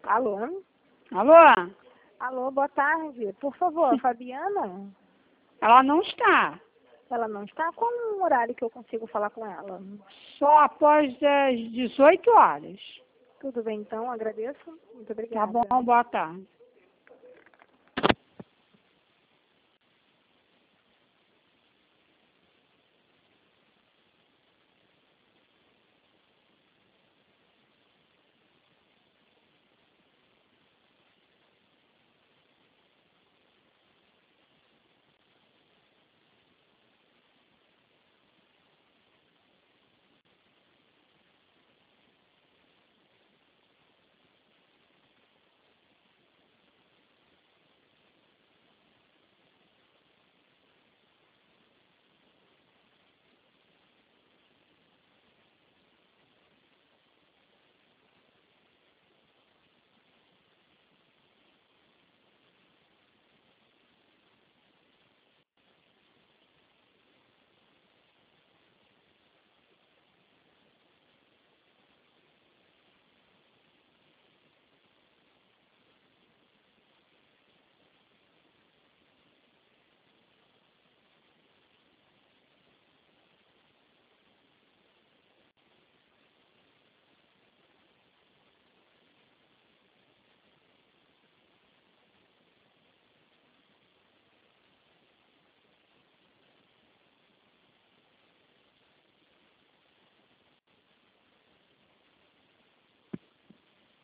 Alô? Alô? Alô, boa tarde. Por favor, Fabiana? Ela não está. Ela não está? Qual o horário que eu consigo falar com ela? Só após as 18 horas. Tudo bem, então, agradeço. Muito Tá obrigada. bom, boa tarde.